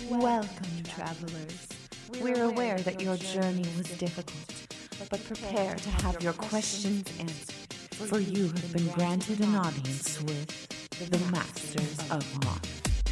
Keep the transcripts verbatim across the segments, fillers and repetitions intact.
Welcome, travelers. We're aware that your journey was difficult, but prepare to have your questions answered, for you have been granted an audience with the Masters of Modern.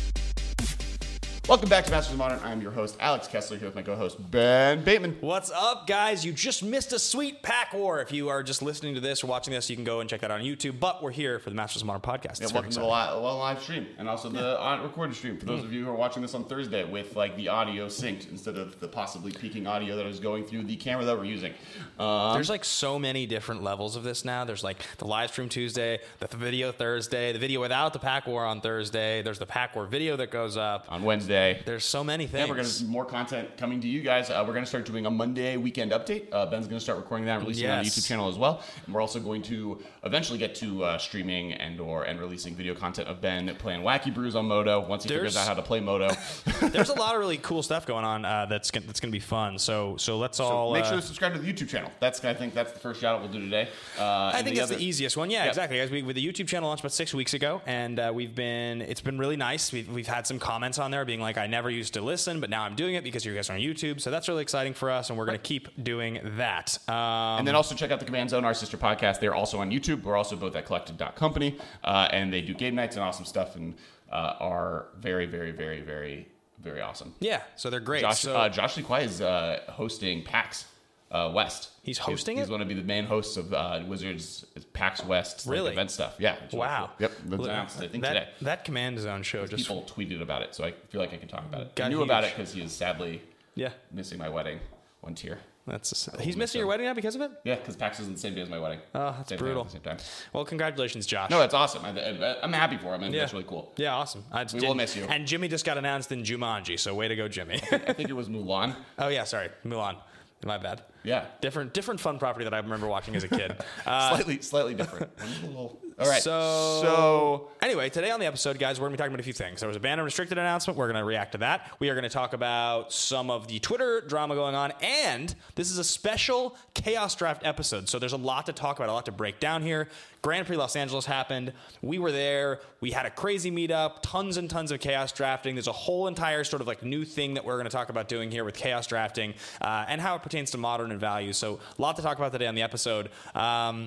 Welcome back to Masters of Modern. I'm your host, Alex Kessler, here with my co-host, Ben Bateman. What's up, guys? You just missed a sweet pack war. If you are just listening to this or watching this, you can go and check that out on YouTube. But we're here for the Masters of Modern podcast. Yeah, welcome to the live, well, live stream and also the yeah. on recorded stream. For those mm-hmm. of you who are watching this on Thursday with like the audio synced instead of the possibly peaking audio that is going through the camera that we're using. Um, There's like so many different levels of this now. There's like the live stream Tuesday, the video Thursday, the video without the pack war on Thursday. There's the pack war video that goes up on Wednesday. There's so many things. Yeah, we're going to more content coming to you guys. Uh, we're going to start doing a Monday weekend update. Uh, Ben's going to start recording that and releasing yes. it on the YouTube channel as well. And we're also going to eventually get to uh, streaming and or and releasing video content of Ben playing Wacky Brews on Moto once he there's, figures out how to play Moto. There's a lot of really cool stuff going on uh, that's gonna, that's going to be fun. So so let's so all make uh, sure to subscribe to the YouTube channel. That's I think that's the first shout out we'll do today. Uh, I think the that's other, the easiest one. Yeah, yep. exactly. Guys, we with the YouTube channel launched about six weeks ago, and uh, we've been it's been really nice. We've we've had some comments on there being like, I never used to listen, but now I'm doing it because you guys are on YouTube. So that's really exciting for us, and we're going to keep doing that. Um, and then also check out the Command Zone, our sister podcast. They're also on YouTube. We're also both at collected dot company, uh, and they do game nights and awesome stuff, and uh, are very, very, very, very, very awesome. Yeah, so they're great. Josh, so, uh, Josh Lee Kwai is uh, hosting PAX uh, West. He's hosting he's, it? He's one of the main hosts of uh, Wizards PAX West like, really? event stuff. Yeah. Wow. Really cool. Yep. That's announced, I think, that, today. That Command Zone show just... People tweeted about it, so I feel like I can talk about it. Got I knew huge. about it because he is sadly yeah. missing my wedding one tier. That's a, he's missing your wedding now because of it? Yeah, because PAX is on the same day as my wedding. Oh, that's same brutal. Time, same time. Well, congratulations, Josh. No, that's awesome. I, I, I'm happy for him, and yeah. that's really cool. Yeah, awesome. I we will miss you. And Jimmy just got announced in Jumanji, so way to go, Jimmy. I, think, I think it was Mulan. Oh, yeah, sorry. Mulan. My bad. Yeah. Different different fun property that I remember watching as a kid. Uh, slightly slightly different. All right. So, so anyway, today on the episode, guys, we're going to be talking about a few things. There was a banned and restricted announcement. We're going to react to that. We are going to talk about some of the Twitter drama going on. And this is a special Chaos Draft episode. So there's a lot to talk about, a lot to break down here. Grand Prix Los Angeles happened. We were there. We had a crazy meetup, tons and tons of chaos drafting. There's a whole entire sort of like new thing that we're going to talk about doing here with chaos drafting uh, and how it pertains to modern and value. So a lot to talk about today on the episode. Um,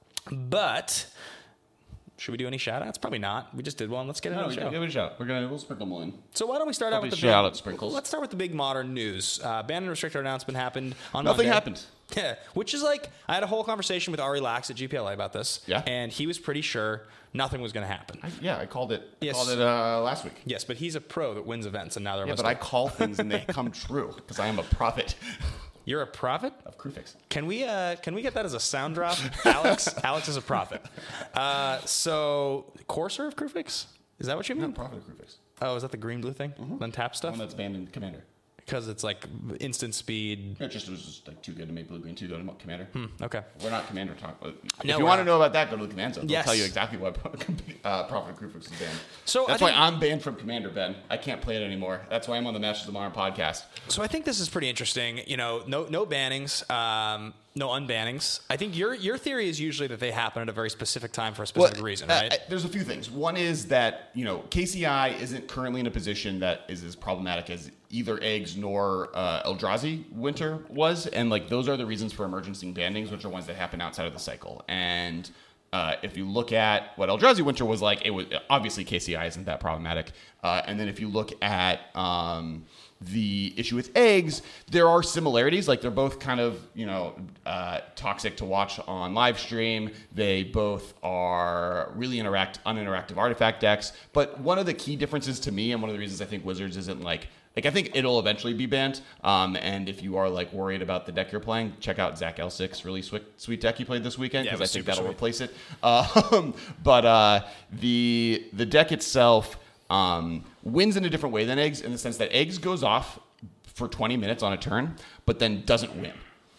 but should we do any shout outs? Probably not. We just did one. Let's get it no, on the show. Give it a shout. We're gonna we'll sprinkle them in. So why don't we start Probably out with the shout big, out sprinkles. Let's start with the big modern news. Uh, banned and restricted announcement happened on Nothing Monday. happened. Yeah, which is like I had a whole conversation with Ari Lax at G P L A about this. Yeah, and he was pretty sure nothing was going to happen. I, yeah, I called it. I yes. called it uh, last week. Yes, but he's a pro that wins events, and now they're yeah. But I call things and they come true because I am a prophet. You're a prophet of Crewfix. Can we uh, can we get that as a sound drop? Alex Alex is a prophet. Uh, so Courser of Crewfix? Is that what you mean? No, prophet of Crewfix. Oh, is that the green blue thing? Mm-hmm. Untap stuff? One that's banned in Commander. Because it's like instant speed. It just it was just like too good to make blue green, too good to make Commander. Hmm, okay. We're not Commander talk. If no, you want to know about that, go to the Command Zone. Yes. They'll tell you exactly why uh, Prophet of Crewfix is banned. So that's I why think, I'm banned from Commander, Ben. I can't play it anymore. That's why I'm on the Masters of Modern podcast. So I think this is pretty interesting. You know, no no bannings. Um, No unbannings. I think your your theory is usually that they happen at a very specific time for a specific well, reason, uh, right? Uh, there's a few things. One is that, you know, K C I isn't currently in a position that is as problematic as either Eggs nor uh, Eldrazi Winter was. And, like, those are the reasons for emergency bannings, which are ones that happen outside of the cycle. And uh, if you look at what Eldrazi Winter was like, it was obviously K C I isn't that problematic. Uh, and then if you look at um, the issue with Eggs, there are similarities. Like, they're both kind of, you know, uh, toxic to watch on live stream. They both are really interact uninteractive artifact decks. But one of the key differences to me, and one of the reasons I think Wizards isn't like Like, I think it'll eventually be banned. Um, and if you are, like, worried about the deck you're playing, check out Zach L six, really sweet, sweet deck he played this weekend, because yeah, I think that'll sweet. replace it. Um, but uh, the the deck itself um, wins in a different way than Eggs, in the sense that Eggs goes off for twenty minutes on a turn, but then doesn't win.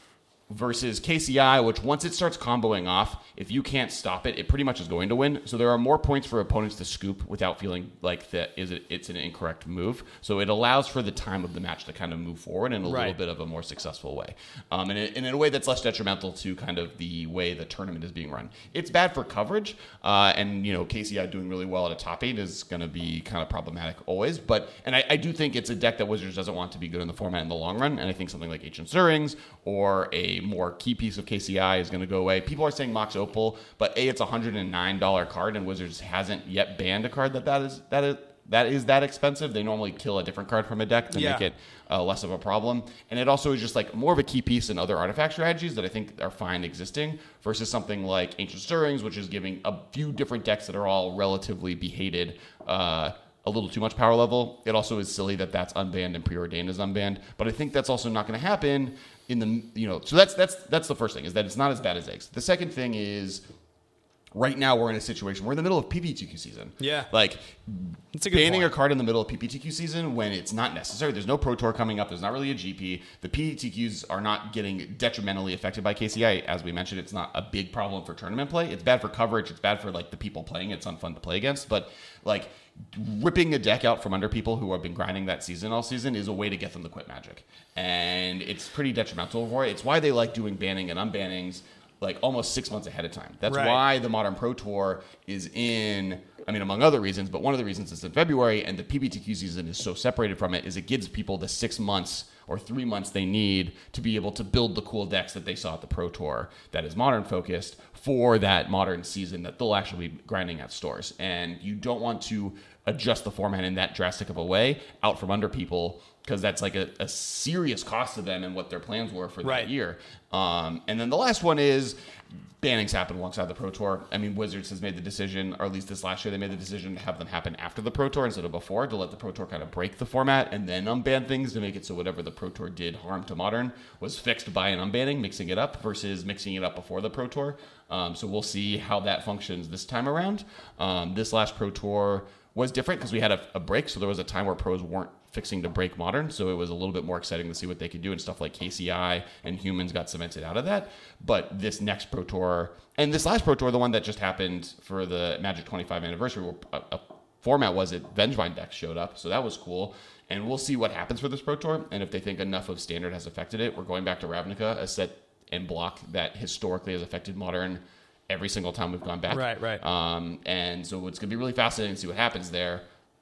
versus K C I, which once it starts comboing off, if you can't stop it, it pretty much is going to win. So there are more points for opponents to scoop without feeling like that is it, it's an incorrect move. So it allows for the time of the match to kind of move forward in a Right. little bit of a more successful way, um, and, it, and in a way that's less detrimental to kind of the way the tournament is being run. It's bad for coverage, uh, and you know K C I doing really well at a top eight is going to be kind of problematic always. But and I, I do think it's a deck that Wizards doesn't want to be good in the format in the long run, and I think something like Ancient Stirrings or a more key piece of K C I is going to go away. People are saying Mox Opal, but A, it's a one hundred nine dollars card, and Wizards hasn't yet banned a card that that is that is that is that expensive. They normally kill a different card from a deck to Yeah. make it uh, less of a problem. And it also is just like more of a key piece in other artifact strategies that I think are fine existing versus something like Ancient Stirrings, which is giving a few different decks that are all relatively behated uh, a little too much power level. It also is silly that that's unbanned and Preordained is unbanned, but I think that's also not going to happen in the, you know, so that's that's that's the first thing, is that it's not as bad as eggs. The second thing is right now we're in a situation, we're in the middle of P P T Q season. Yeah. Like That's a good banning point. a card in the middle of P P T Q season when it's not necessary. There's no Pro Tour coming up. There's not really a G P. The P P T Qs are not getting detrimentally affected by K C I. As we mentioned, it's not a big problem for tournament play. It's bad for coverage. It's bad for like the people playing. It's unfun to play against. But like ripping a deck out from under people who have been grinding that season all season is a way to get them to quit Magic. And it's pretty detrimental for it. It's why they like doing banning and unbannings like almost six months ahead of time. That's Right. why the Modern Pro Tour is in, I mean, among other reasons, but one of the reasons it's in February and the P P T Q season is so separated from it is it gives people the six months or three months they need to be able to build the cool decks that they saw at the Pro Tour that is Modern focused for that Modern season that they'll actually be grinding at stores. And you don't want to adjust the format in that drastic of a way out from under people, because that's like a, a serious cost to them and what their plans were for Right. that year. Um, and then the last one is bannings happen alongside the Pro Tour. I mean, Wizards has made the decision, or at least this last year, they made the decision to have them happen after the Pro Tour instead of before, to let the Pro Tour kind of break the format and then unban things to make it so whatever the Pro Tour did harm to Modern was fixed by an unbanning, mixing it up versus mixing it up before the Pro Tour. Um, so we'll see how that functions this time around. Um, this last Pro Tour was different because we had a, a break, so there was a time where pros weren't fixing to break Modern, so it was a little bit more exciting to see what they could do, and stuff like K C I and Humans got cemented out of that. But this next Pro Tour, and this last Pro Tour, the one that just happened for the Magic twenty-five anniversary, where a, a format was it Vengevine decks showed up, so that was cool. And we'll see what happens for this Pro Tour, and if they think enough of Standard has affected it. We're going back to Ravnica, a set and block that historically has affected Modern every single time we've gone back. Right, right. Um, and so it's going to be really fascinating to see what happens there.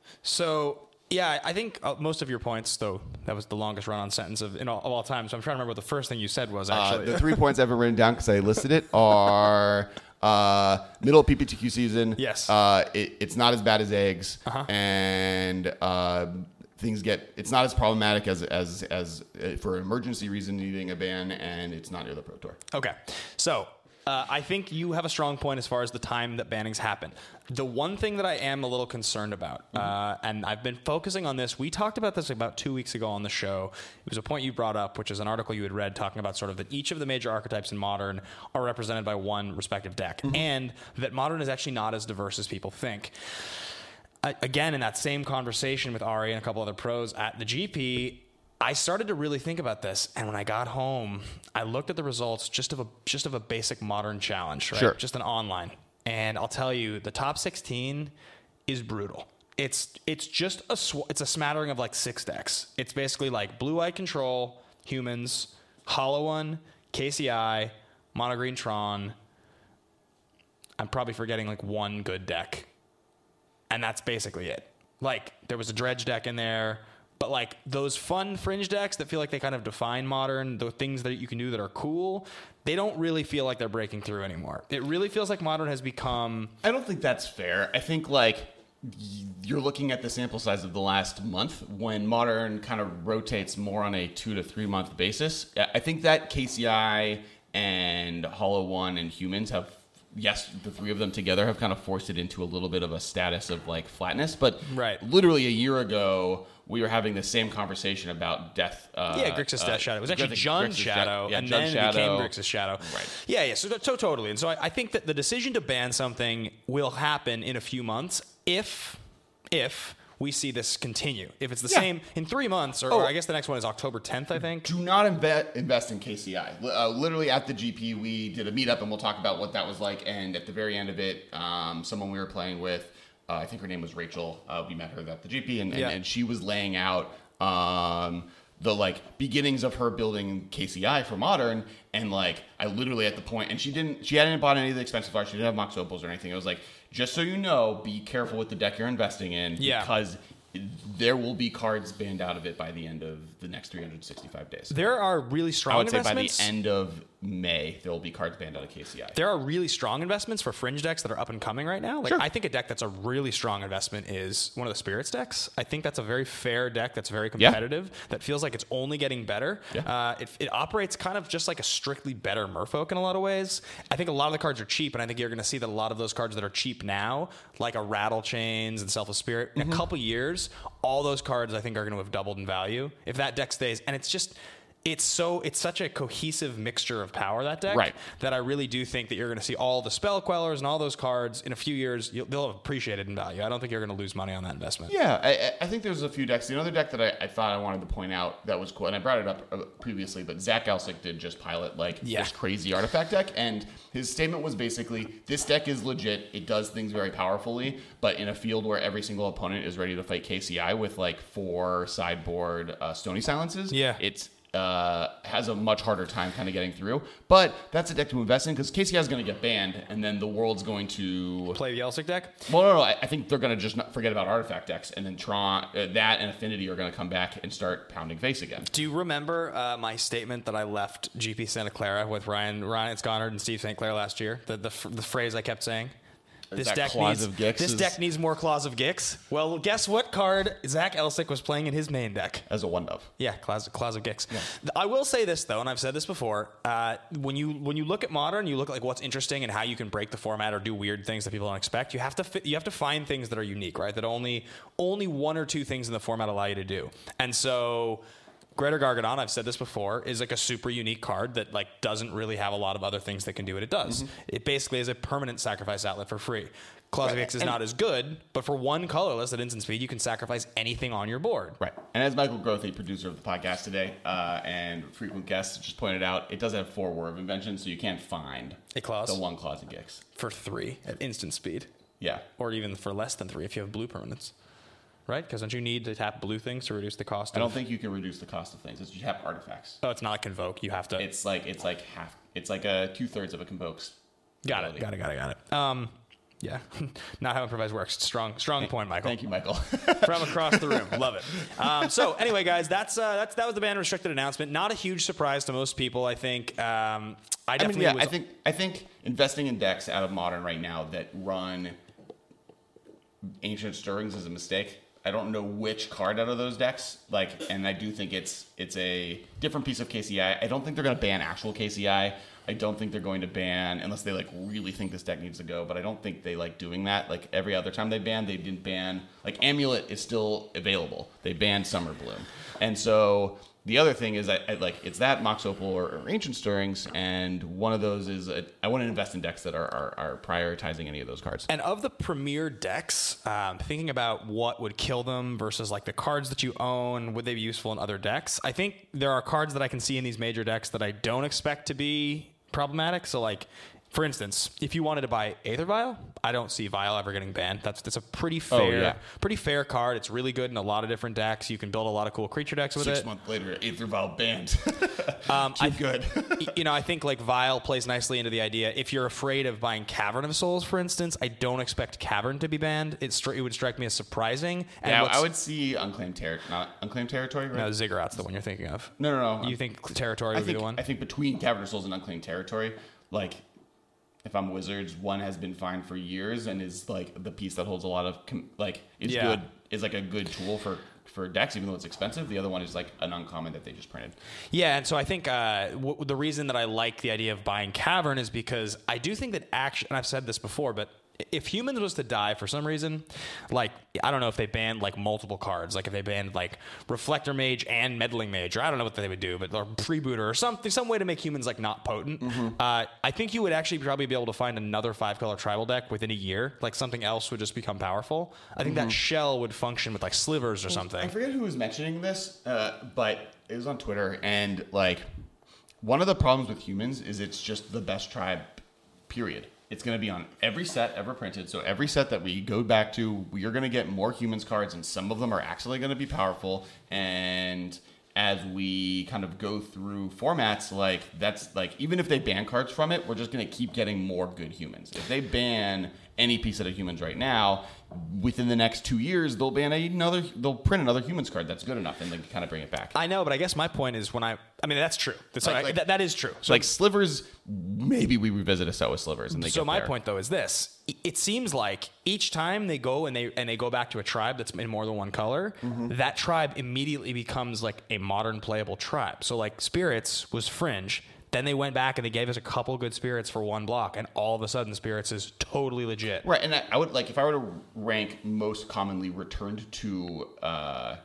So, yeah, I think uh, most of your points, though, that was the longest run-on sentence of, in all, of all time. So I'm trying to remember what the first thing you said was, Uh, actually. the three points I haven't written down because I listed it are uh, middle of P P T Q season. Yes. Uh, it, it's not as bad as eggs, Uh-huh. and uh, things get. It's not as problematic as as as uh, for emergency reason needing a ban, and it's not near the Pro Tour. Okay. So uh, I think you have a strong point as far as the time that bannings happen. The one thing that I am a little concerned about, uh, and I've been focusing on this, we talked about this about two weeks ago on the show. It was a point you brought up, which is an article you had read talking about sort of that each of the major archetypes in Modern are represented by one respective deck, and that Modern is actually not as diverse as people think. I, again, in that same conversation with Ari and a couple other pros at the G P, I started to really think about this, and when I got home, I looked at the results just of a just of a basic Modern challenge, right? Sure. Just an online, and I'll tell you, the top sixteen is brutal. It's it's just a sw- it's a smattering of like six decks. It's basically like Blue Eye Control, Humans, Hollow One, K C I, Mono Green Tron. I'm probably forgetting like one good deck, and that's basically it. Like there was a Dredge deck in there. But like those fun fringe decks that feel like they kind of define Modern, the things that you can do that are cool, they don't really feel like they're breaking through anymore. It really feels like Modern has become... I don't think that's fair. I think like y- you're looking at the sample size of the last month when Modern kind of rotates more on a two to three month basis. I I think that K C I and Hollow One and Humans have, yes, the three of them together have kind of forced it into a little bit of a status of like flatness. But Right. literally a year ago, we were having the same conversation about Death. Uh, Yeah, Grixis uh, Death Shadow. It was actually Grixis- John's Grixis Shadow, yeah, and John's then it became Shadow. Grixis Shadow. Right. Yeah, yeah, so, so totally. And so I, I think that the decision to ban something will happen in a few months if, if we see this continue. If it's the Yeah. same in three months, or, Oh. or I guess the next one is October tenth, I think. Do not inve- invest in K C I. Uh, literally at the G P, we did a meetup, and we'll talk about what that was like. And at the very end of it, um, someone we were playing with, uh, I think her name was Rachel. Uh, we met her at the G P, and, and, Yeah. and she was laying out um, the like beginnings of her building K C I for Modern. And like, I literally at the point, and she didn't, she hadn't bought any of the expensive cards. She didn't have Mox Opals or anything. It was like, just so you know, be careful with the deck you're investing in, Yeah. because there will be cards banned out of it by the end of the next three hundred sixty-five days. There are really strong I would say by the investments. end of May, there will be cards banned out of K C I. There are really strong investments for fringe decks that are up and coming right now. Like Sure. I think a deck that's a really strong investment is one of the Spirits decks. I think that's a very fair deck that's very competitive, that feels like it's only getting better. Yeah. Uh, it, it operates kind of just like a strictly better Merfolk in a lot of ways. I think a lot of the cards are cheap, and I think you're going to see that a lot of those cards that are cheap now, like a Rattle Chains and Selfless Spirit, in Mm-hmm. a couple years, all those cards I think are going to have doubled in value if that deck stays. And it's just... It's so it's such a cohesive mixture of power, that deck, Right. that I really do think that you're going to see all the Spell Quellers and all those cards in a few years. You'll, they'll have appreciated in value. I don't think you're going to lose money on that investment. Yeah, I, I think there's a few decks. The other deck that I, I thought I wanted to point out that was cool, and I brought it up uh, previously, but Zach Elsick did just pilot like Yeah. this crazy artifact deck, and his statement was basically, this deck is legit. It does things very powerfully, but in a field where every single opponent is ready to fight K C I with like four sideboard uh, Stony Silences, Yeah. it's uh, has a much harder time kind of getting through. But that's a deck to invest in because K C I is going to get banned, and then the world's going to Play the Yelsic deck. Well, no, no. I, I think they're going to just not forget about artifact decks, and then Tron, uh, that and Affinity are going to come back and start pounding face again. Do you remember uh, my statement that I left G P Santa Clara with Ryan Ryan Sconard and Steve Saint Clair last year? The the, the phrase I kept saying. This that deck Claws needs of Gix this is- deck needs more Claws of Gix. Well, guess what card Zach Elsick was playing in his main deck? As a one of. Yeah, Claws, Claws of Gix. I will say this though, and I've said this before. Uh, when you when you look at Modern, you look at like what's interesting and how you can break the format or do weird things that people don't expect. You have to fit, you have to find things that are unique, right? That only only one or two things in the format allow you to do. And so, Greater Gargadon, I've said this before, is like a super unique card that like doesn't really have a lot of other things that can do what it does. It basically is a permanent sacrifice outlet for free. Claws of Right. Gix is And- not as good, but for one colorless at instant speed, you can sacrifice anything on your board. Right. And as Michael Grothe, producer of the podcast today, uh, and frequent guest, just pointed out, it does have four War of Invention, so you can't find A clause? the one Claws of Gix. For three at instant speed. Yeah. Or even for less than three if you have blue permanents. Right? Because don't you need to tap blue things to reduce the cost I don't of... think you can reduce the cost of things. It's, you have artifacts. Oh, it's not like Convoke. You have to... It's like it's like half. It's like a two thirds of a Convoke's. got it, got it, got it, got it. Um, yeah. Not how improvise works. Strong strong point, Michael. Thank you, Michael. From across the room. Love it. Um, so anyway, guys, that's uh, that's that was the ban restricted announcement. Not a huge surprise to most people, I think. Um, I I definitely mean, yeah, was... I think I think investing in decks out of Modern right now that run Ancient Stirrings is a mistake. I don't know which card out of those decks, like, and I do think it's it's a different piece of K C I. I don't think they're going to ban actual K C I. I don't think they're going to ban unless they like really think this deck needs to go. But I don't think they like doing that. Like every other time they banned, they didn't ban. Like Amulet is still available. They banned Summer Bloom, and so. The other thing is, I, I like it's that Mox Opal or, or Ancient Stirrings, and one of those is a, I want to invest in decks that are, are, are prioritizing any of those cards. And of the premier decks, um, thinking about what would kill them versus like the cards that you own, would they be useful in other decks? I think there are cards that I can see in these major decks that I don't expect to be problematic. So like, for instance, if you wanted to buy Aether Vial, I don't see Vial ever getting banned. That's that's a pretty fair, Oh, yeah. pretty fair card. It's really good in a lot of different decks. You can build a lot of cool creature decks with Six it. months later, Aether Vial banned. Um, Too I, good. you know, I think like Vial plays nicely into the idea. If you're afraid of buying Cavern of Souls, for instance, I don't expect Cavern to be banned. It, stri- it would strike me as surprising. And Yeah, what's- I would see Unclaimed Territory. Not Unclaimed Territory, right? No, Ziggurat's the one you're thinking of. No, no, no. You think Territory I would think be the one? I think between Cavern of Souls and Unclaimed Territory, like if I'm Wizards, one has been fine for years and is like the piece that holds a lot of com- like is Yeah. good is like a good tool for for decks, even though it's expensive. The other one is like an uncommon that they just printed. Yeah, and so I think uh, w- the reason that I like the idea of buying Cavern is because I do think that action, and I've said this before, but if humans was to die for some reason, like, I don't know if they banned like multiple cards, like if they banned like Reflector Mage and Meddling Mage, or I don't know what they would do, but or Freebooter or something, some way to make humans like not potent. Mm-hmm. Uh, I think you would actually probably be able to find another five color tribal deck within a year. Like something else would just become powerful. I think mm-hmm. that shell would function with like slivers or something. I forget who was mentioning this, uh, but it was on Twitter, and like one of the problems with humans is it's just the best tribe, period. It's going to be on every set ever printed. So every set that we go back to, we are going to get more humans cards, and some of them are actually going to be powerful. And as we kind of go through formats, like that's like, even if they ban cards from it, we're just going to keep getting more good humans. If they ban any piece of humans right now, within the next two years, they'll ban another, they'll print another humans card that's good enough and then kind of bring it back. I know, but I guess my point is when I, I mean, that's true. That's like, like, like, that, that is true. So like slivers, maybe we revisit a set with slivers and they so get my there. point though is this: it seems like each time they go and they and they go back to a tribe that's in more than one color, mm-hmm. that tribe immediately becomes like a modern playable tribe. So like Spirits was Fringe. Then they went back and they gave us a couple good Spirits for one block, and all of a sudden Spirits is totally legit. Right, and I, I would like if I were to rank most commonly returned to uh,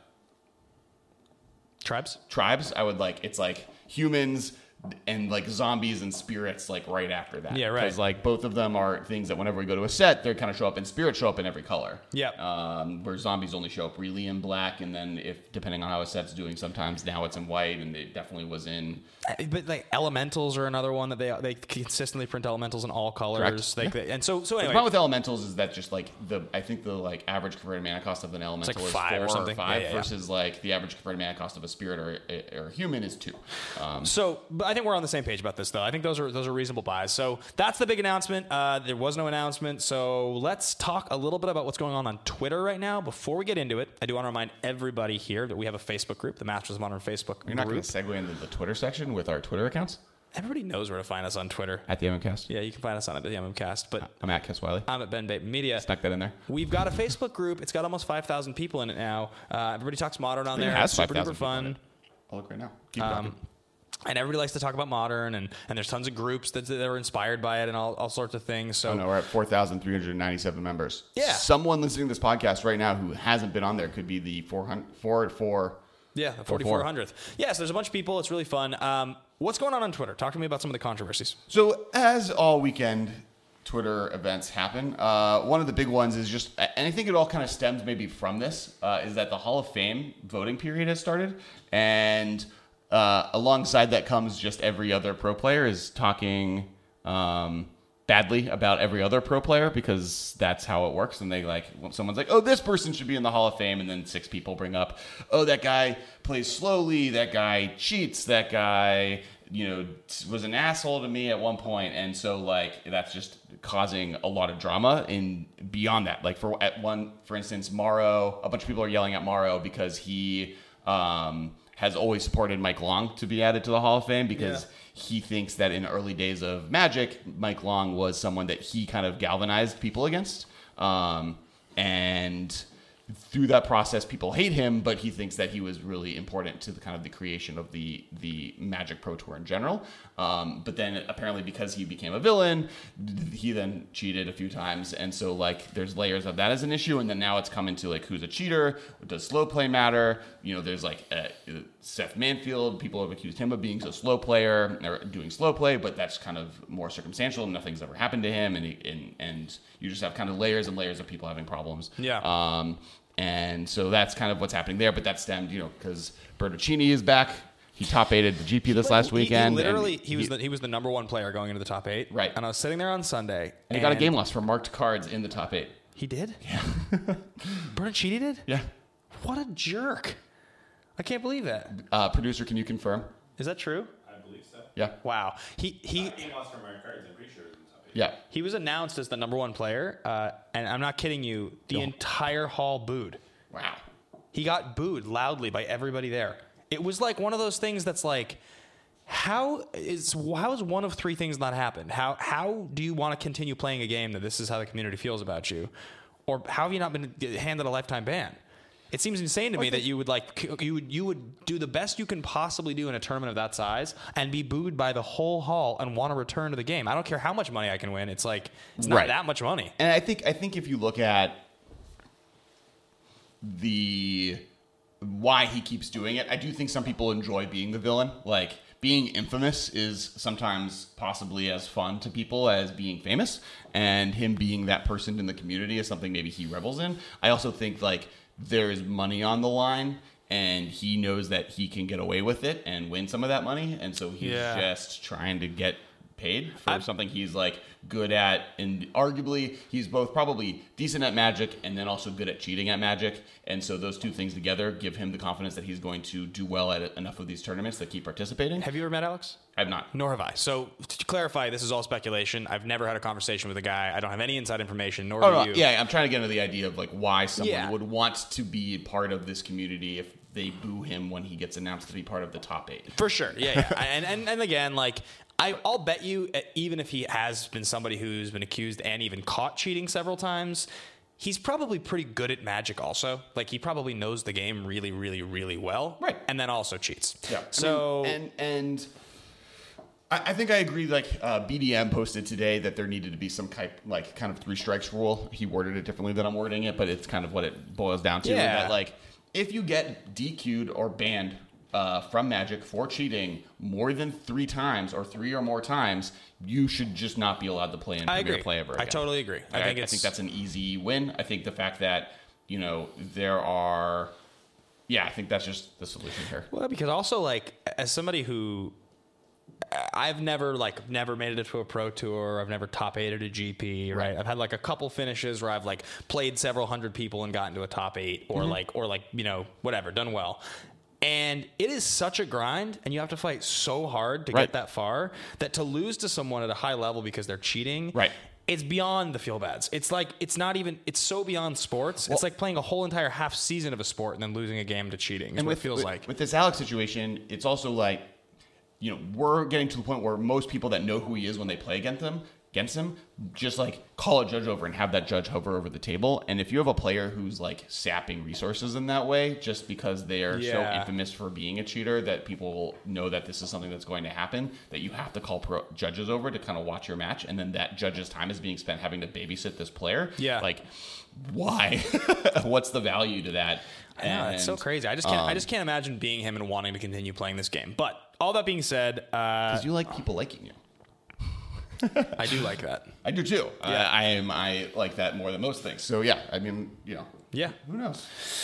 tribes. Tribes, I would like it's like humans and like zombies and spirits like right after that. Yeah, right. Because like both of them are things that whenever we go to a set, they kind of show up, and spirits show up in every color. Yeah. Um, where zombies only show up really in black, and then if depending on how a set's doing, sometimes now it's in white, and it definitely was in. But like elementals are another one that they they consistently print elementals in all colors. Like yeah. they, and so so anyway. The problem with elementals is that just like the I think the like average converted mana cost of an elemental like is five four or something. or five Yeah, yeah, versus yeah. like the average converted mana cost of a spirit or, or a human is two. Um, so, but I think we're on the same page about this, though. I think those are those are reasonable buys. So that's the big announcement. Uh, there was no announcement, so let's talk a little bit about what's going on on Twitter right now. Before we get into it, I do want to remind everybody here that we have a Facebook group, the Masters of Modern Facebook You're not group. going to segue into the Twitter section with our Twitter accounts? Everybody knows where to find us on Twitter. At the MMcast? Yeah, you can find us on at the MMcast. But I'm at Kes Wiley. I'm at Ben Bateman Media. Snuck that in there. We've got a Facebook group. It's got almost five thousand people in it now. Uh, everybody talks Modern on It there. has It's super five duper thousand fun. people in it. I'll look right now. Keep Um, talking. and everybody likes to talk about Modern, and, and there's tons of groups that, that are inspired by it and all, all sorts of things. So Oh, no, we're at four thousand three hundred ninety-seven members. Yeah. Someone listening to this podcast right now who hasn't been on there could be the four hundred, four, four, yeah, the forty-four hundredth. Yes, there's a bunch of people. It's really fun. Um, what's going on on Twitter? Talk to me about some of the controversies. So, as all weekend Twitter events happen, uh, one of the big ones is just, and I think it all kind of stems maybe from this, uh, is that the Hall of Fame voting period has started. And uh, alongside that comes just every other pro player is talking um, badly about every other pro player, because that's how it works. And they like, when someone's like, oh, this person should be in the Hall of Fame, and then six people bring up, oh, that guy plays slowly, that guy cheats, that guy, you know, was an asshole to me at one point. And so like that's just causing a lot of drama. And beyond that, like for at one, for instance, Morrow, a bunch of people are yelling at Morrow because he um, has always supported Mike Long to be added to the Hall of Fame, because yeah. he thinks that in early days of Magic, Mike Long was someone that he kind of galvanized people against. Um, and through that process, people hate him, but he thinks that he was really important to the kind of the creation of the the Magic Pro Tour in general. Um, but then apparently because he became a villain, he then cheated a few times, and so like there's layers of that as an issue. And then now it's coming to like who's a cheater, does slow play matter? You know, there's like uh, Seth Manfield. People have accused him of being a slow player or doing slow play, but that's kind of more circumstantial. Nothing's ever happened to him, and he, and and you just have kind of layers and layers of people having problems. Yeah. Um, And so that's kind of what's happening there. But that stemmed, you know, because Bertocchini is back. He top eighted the G P this last weekend. He, he literally, and he was the, he was the number one player going into the top eight. Right. And I was sitting there on Sunday. And, and he got a game loss for marked cards in the top eight. He did? Yeah. Bertocchini did? Yeah. What a jerk. I can't believe that. Uh, producer, can you confirm? Is that true? I believe so. Yeah. Wow. He he. Uh, game loss for marked cards, I'm pretty sure it was in the top eight. Yeah. He was announced as the number one player, uh, and I'm not kidding you. The No. entire hall booed. Wow. He got booed loudly by everybody there. It was like one of those things that's like, how is how is one of three things not happened? How how do you want to continue playing a game that this is how the community feels about you, or how have you not been handed a lifetime ban? It seems insane to me that you would like you would you would do the best you can possibly do in a tournament of that size and be booed by the whole hall and want to return to the game. I don't care how much money I can win. It's like it's not Right. that much money. And I think I think if you look at the why he keeps doing it, I do think some people enjoy being the villain. Like being infamous is sometimes possibly as fun to people as being famous, and him being that person in the community is something maybe he revels in. I also think like there is money on the line, and he knows that he can get away with it and win some of that money, and so he's Yeah. just trying to get paid for I'm- something he's like good at, and arguably he's both probably decent at Magic and then also good at cheating at Magic, and so those two things together give him the confidence that he's going to do well at enough of these tournaments that keep participating. Have you ever met Alex? I've not. Nor have I. So to clarify, this is all speculation. I've never had a conversation with a guy. I don't have any inside information, nor Oh, do no, you. yeah, I'm trying to get into the idea of like why someone Yeah. would want to be part of this community if they boo him when he gets announced to be part of the top eight. For sure. Yeah, yeah. and, and and again, like I, I'll bet you, uh, even if he has been somebody who's been accused and even caught cheating several times, he's probably pretty good at Magic also. Like he probably knows the game really, really, really well. Right. And then also cheats. Yeah. So I mean, and and I, I think I agree. Like uh, B D M posted today that there needed to be some type, like kind of three strikes rule. He worded it differently than I'm wording it, but it's kind of what it boils down to. Yeah. That like if you get D Q'd or banned uh, from Magic for cheating more than three times or three or more times, you should just not be allowed to play in I Premier agree. Play ever I again. totally agree. I I, think I it's- think that's an easy win. I think the fact that you know there are, yeah, I think that's just the solution here. Well, because also like as somebody who I've never like never made it to a pro tour. I've never top eight at a G P. Right? Right. I've had like a couple finishes where I've like played several hundred people and gotten to a top eight, or Mm-hmm. like or like you know whatever, done well. And it is such a grind, and you have to fight so hard to Right. get that far that to lose to someone at a high level because they're cheating, Right. It's beyond the feel bads. It's like it's not even. It's so beyond sports. it's like playing a whole entire half season of a sport and then losing a game to cheating. Is And what with, it feels with, like. with this Alex situation, it's also like, you know, we're getting to the point where most people that know who he is when they play against him, against him, just like call a judge over and have that judge hover over the table. And if you have a player who's like sapping resources in that way, just because they are so Yeah. infamous for being a cheater, that people will know that this is something that's going to happen, that you have to call pro- judges over to kind of watch your match, and then that judge's time is being spent having to babysit this player. Yeah. Like, why? What's the value to that? I know, it's so And- crazy. I just can't. I um, just can't imagine being him and wanting to continue playing this game. But all that being said, uh, Because you like people liking you. I do like that. I do too. Yeah. Uh, I am. I like that more than most things. So yeah, I mean, you know, Yeah. who knows?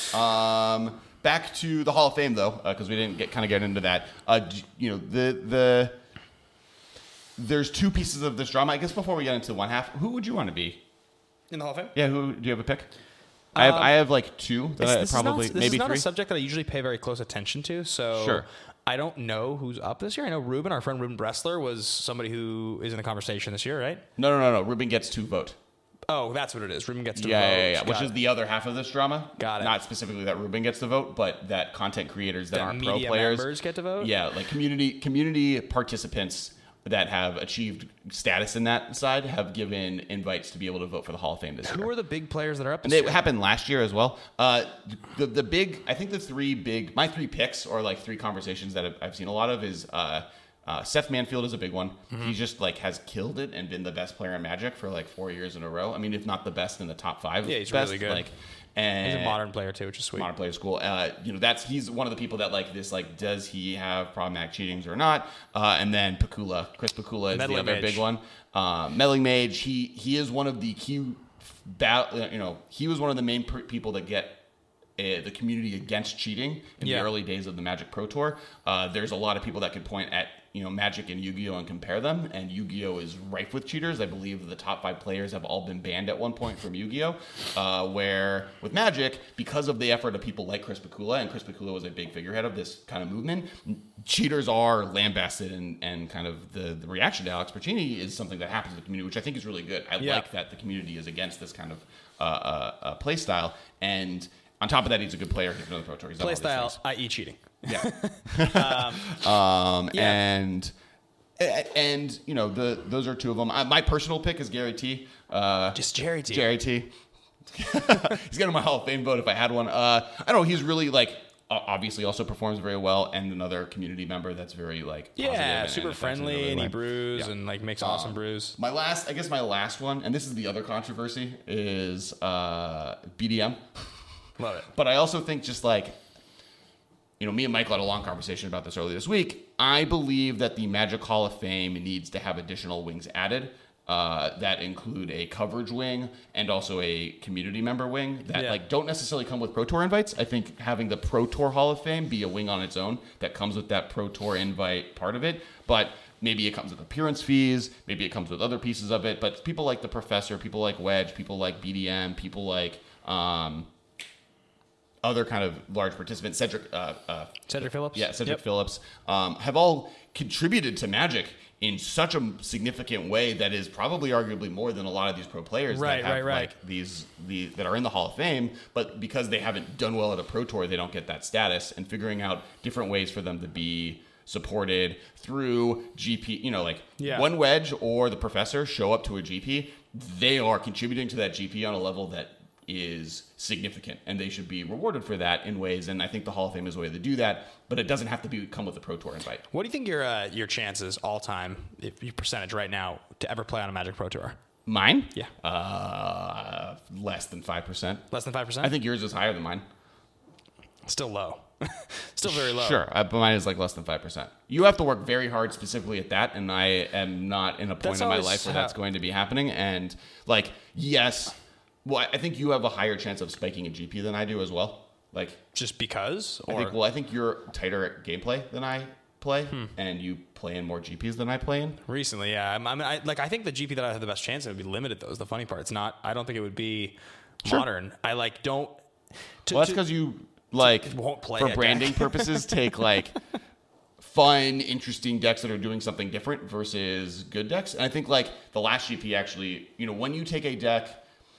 Um, back to the Hall of Fame though, because we didn't get kind of get into that. Uh, d- you know, the the there's two pieces of this drama. I guess before we get into one half, who would you want to be? In the Hall of Fame. Yeah, who do you have a pick? I have. I have like two. That I This probably is not, this maybe is not three. a subject that I usually pay very close attention to. So Sure. I don't know who's up this year. I know Ruben, our friend Ruben Bressler, was somebody who is in the conversation this year, right? No, no, no, no. Ruben gets to vote. Oh, that's what it is. Ruben gets to Yeah, vote. yeah, yeah. Which Got is it. the other half of this drama. Got it. Not specifically that Ruben gets to vote, but that content creators that That aren't pro media players members get to vote? Yeah, like community community participants that have achieved status in that side have given invites to be able to vote for the Hall of Fame this year. Who are the big players that are up this And it year? happened last year as well. Uh, the the big, I think the three big, my three picks or like three conversations that I've, I've seen a lot of is uh, uh, Seth Manfield is a big one. Mm-hmm. He just like has killed it and been the best player in Magic for like four years in a row. I mean, if not the best in the top five. Yeah, he's best, really good. Like, and He's a modern player too, which is sweet. modern player school. Uh, you know, that's he's one of the people that like this. Like, does he have problematic cheatings or not? Uh, and then Pakula, Chris Pakula is Meddling the other Mage. big one. Uh, Meddling Mage. He he is one of the key. Ba- you know, he was one of the main pr- people that get uh, the community against cheating in Yeah. the early days of the Magic Pro Tour. Uh, there's a lot of people that could point at you know Magic and Yu-Gi-Oh and compare them, and Yu-Gi-Oh is rife with cheaters. I believe the top five players have all been banned at one point from Yu-Gi-Oh. Uh, where with Magic, because of the effort of people like Chris Pakula, and Chris Pakula was a big figurehead of this kind of movement, cheaters are lambasted, and, and kind of the, the reaction to Alex Percini is something that happens in the community, which I think is really good. I Yeah. like that the community is against this kind of uh, uh, uh, play style, and on top of that, he's a good player. He's been on the Pro Tour. He's done all Play these style, things. that is cheating. Yeah. um, Yeah. and and you know the those are two of them. I, my personal pick is Gary T. Uh, Just Jerry T. Jerry T. He's getting my Hall of Fame vote if I had one. Uh, I don't know. He's really like obviously also performs very well, and another community member that's very like yeah, and, super and friendly, and he brews yeah. and like makes awesome um, brews. My last, I guess, my last one, and this is the other controversy, is uh, B D M. Love it. But I also think just like, you know, me and Michael had a long conversation about this earlier this week. I believe that the Magic Hall of Fame needs to have additional wings added. Uh, that include a coverage wing and also a community member wing that yeah. like don't necessarily come with Pro Tour invites. I think having the Pro Tour Hall of Fame be a wing on its own that comes with that Pro Tour invite part of it, but maybe it comes with appearance fees, maybe it comes with other pieces of it. But people like the Professor, people like Wedge, people like B D M, people like um, other kind of large participants, Cedric, uh, uh, Cedric Phillips, yeah, Cedric yep. Phillips, um, have all contributed to Magic in such a significant way that is probably arguably more than a lot of these pro players right, that have right, right. like these the that are in the Hall of Fame, but because they haven't done well at a pro tour, they don't get that status. And figuring out different ways for them to be supported through G P, you know, like yeah. one Wedge or the Professor show up to a G P, they are contributing to that G P on a level that is significant, and they should be rewarded for that in ways. And I think the Hall of Fame is a way to do that, but it doesn't have to be come with a Pro Tour invite. What do you think your uh, your chances all time, if your percentage right now, to ever play on a Magic Pro Tour? Mine? Yeah. Uh, less than five percent. Less than five percent? I think yours is higher than mine. Still low. Still very low. Sure, uh, but mine is like less than five percent. You have to work very hard specifically at that, and I am not in a point That's in my always life where how- that's going to be happening. And like, yes, well, I think you have a higher chance of spiking a G P than I do as well. Like, just because? Or? I think, well, I think you're tighter at gameplay than I play, hmm. and you play in more G Ps than I play in. Recently, yeah. I mean, I, like, I think the G P that I have the best chance in would be limited, though, is the funny part. It's not, I don't think it would be sure. modern. I, like, don't... To, well, that's because you, like, won't play for it, branding purposes, take, like, fun, interesting decks that are doing something different versus good decks. And I think, like, the last G P actually, you know, when you take a deck...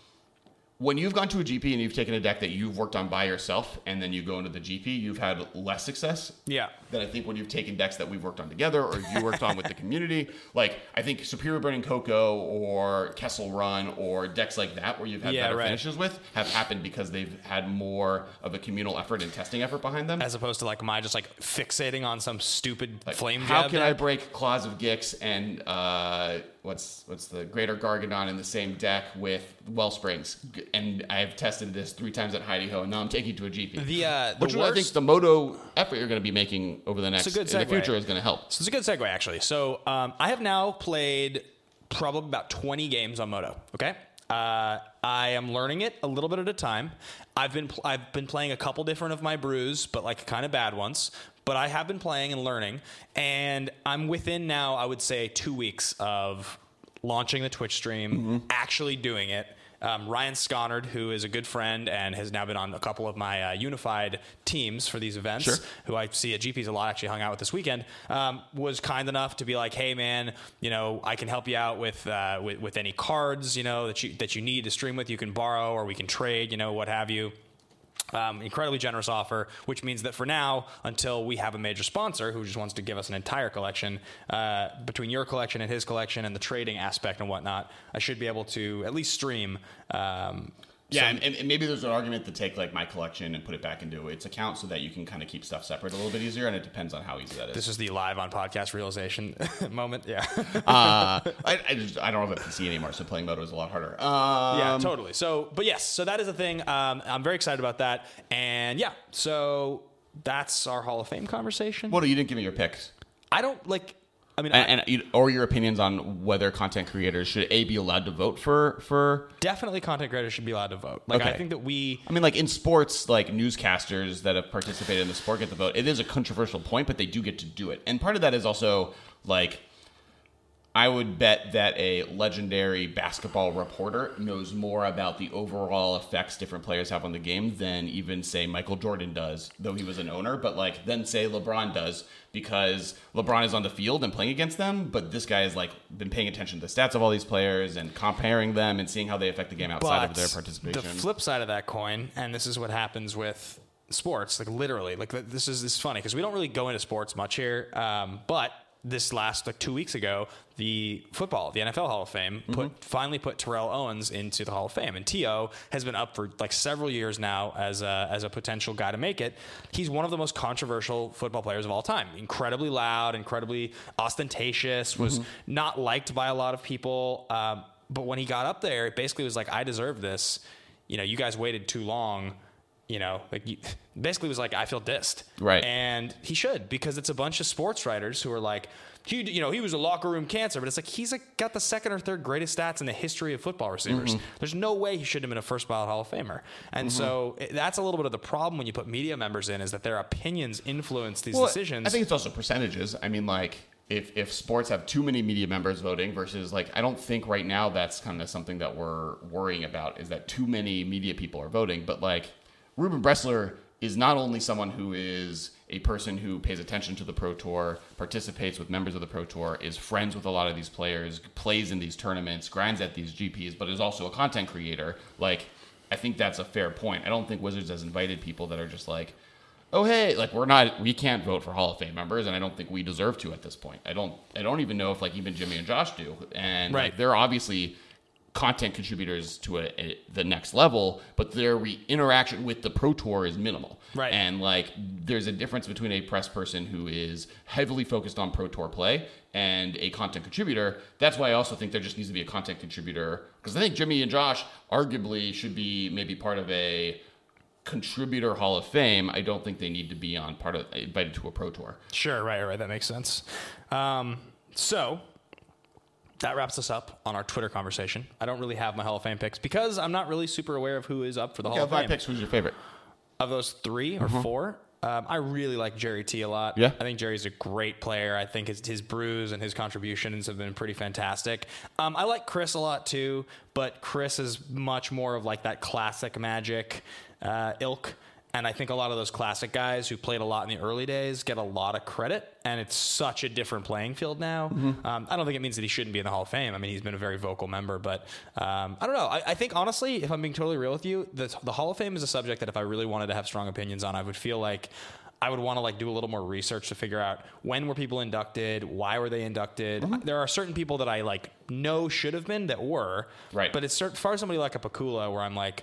When you've gone to a G P and you've taken a deck that you've worked on by yourself and then you go into the G P, you've had less success yeah. than I think when you've taken decks that we've worked on together or you worked on with the community. Like, I think Superior Burning Cocoa or Kessel Run or decks like that where you've had yeah, better right. finishes with have happened because they've had more of a communal effort and testing effort behind them. As opposed to, like, my just, like, fixating on some stupid like, flame jab How can deck? I break Claws of Gix and... Uh, What's what's the Greater Gargadon in the same deck with Wellsprings? And I've tested this three times at Heidi Ho, and now I'm taking it to a G P. The, uh, the Which worst... I think the Moto effort you're going to be making over the next it's a good in the segue. future is going to help. So it's a good segue, actually. So um, I have now played probably about twenty games on Moto. Okay, uh, I am learning it a little bit at a time. I've been pl- I've been playing a couple different of my brews, but like kind of bad ones. But I have been playing and learning, and I'm within now, I would say, two weeks of launching the Twitch stream, mm-hmm. actually doing it. Um, Ryan Sconnard, who is a good friend and has now been on a couple of my uh, unified teams for these events, sure. who I see at G Ps a lot, actually hung out with this weekend, um, was kind enough to be like, hey, man, you know, I can help you out with, uh, with with any cards, you know, that you that you need to stream with. You can borrow or we can trade, you know, what have you. Um, incredibly generous offer, which means that for now, until we have a major sponsor who just wants to give us an entire collection, uh, between your collection and his collection and the trading aspect and whatnot, I should be able to at least stream. Um, yeah, and, and maybe there's an argument to take like my collection and put it back into its account so that you can kind of keep stuff separate a little bit easier, and it depends on how easy that is. This is the live on podcast realization moment. Yeah, uh, I, I just I don't have a P C anymore, so playing Moto is a lot harder. Um, yeah, totally. So, but yes, so that is a thing. Um, I'm very excited about that, and yeah, so that's our Hall of Fame conversation. Well, you didn't give me your picks. I don't like. I mean, and, I, and or your opinions on whether content creators should a be allowed to vote for for definitely content creators should be allowed to vote. Like okay. I think that we I mean like in sports, like newscasters that have participated in the sport get the vote. It is a controversial point, but they do get to do it. And part of that is also like I would bet that a legendary basketball reporter knows more about the overall effects different players have on the game than even, say, Michael Jordan does, though he was an owner. But, like, then, say, LeBron does because LeBron is on the field and playing against them. But this guy has, like, been paying attention to the stats of all these players and comparing them and seeing how they affect the game outside but of their participation. The flip side of that coin, and this is what happens with sports, like, literally. Like, this is, this is funny because we don't really go into sports much here. Um, but this last like two weeks ago, the football, the N F L Hall of Fame, put mm-hmm. finally put Terrell Owens into the Hall of Fame, and T O has been up for like several years now as a, as a potential guy to make it. He's one of the most controversial football players of all time. Incredibly loud, incredibly ostentatious, was mm-hmm. not liked by a lot of people. Um, but when he got up there, it basically was like, I deserve this. You know, you guys waited too long. You know, like you, basically was like, I feel dissed. Right. And he should, because it's a bunch of sports writers who are like, he, you know, he was a locker room cancer, but it's like, he's like got the second or third greatest stats in the history of football receivers. Mm-hmm. There's no way he shouldn't have been a first ballot Hall of Famer. And mm-hmm. so it, that's a little bit of the problem when you put media members in, is that their opinions influence these well, decisions. I think it's also percentages. I mean, like, if, if sports have too many media members voting versus, like, I don't think right now that's kind of something that we're worrying about, is that too many media people are voting. But, like, Ruben Bressler is not only someone who is a person who pays attention to the Pro Tour, participates with members of the Pro Tour, is friends with a lot of these players, plays in these tournaments, grinds at these G Ps, but is also a content creator. Like, I think that's a fair point. I don't think Wizards has invited people that are just like, oh, hey, like, we're not, we can't vote for Hall of Fame members, and I don't think we deserve to at this point. I don't, I don't even know if, like, even Jimmy and Josh do. And right. like, they're obviously content contributors to a, a, the next level, but their re- interaction with the Pro Tour is minimal. Right. And like, there's a difference between a press person who is heavily focused on Pro Tour play and a content contributor. That's why I also think there just needs to be a content contributor, because I think Jimmy and Josh arguably should be maybe part of a contributor Hall of Fame. I don't think they need to be on part of invited to a Pro Tour. Sure. Right. Right. That makes sense. Um, so that wraps us up on our Twitter conversation. I don't really have my Hall of Fame picks because I'm not really super aware of who is up for the okay, Hall of Fame. Five picks. Who's your favorite? Of those three or mm-hmm. four, um, I really like Jerry T a lot. Yeah. I think Jerry's a great player. I think his, his brews and his contributions have been pretty fantastic. Um, I like Chris a lot too, but Chris is much more of like that classic Magic uh, ilk. And I think a lot of those classic guys who played a lot in the early days get a lot of credit, and it's such a different playing field now. Mm-hmm. Um, I don't think it means that he shouldn't be in the Hall of Fame. I mean, he's been a very vocal member, but um, I don't know. I, I think, honestly, if I'm being totally real with you, the, the Hall of Fame is a subject that if I really wanted to have strong opinions on, I would feel like I would want to like do a little more research to figure out when were people inducted, why were they inducted. Mm-hmm. There are certain people that I like know should have been that were, right. But it's as far as somebody like a Pakula, where I'm like,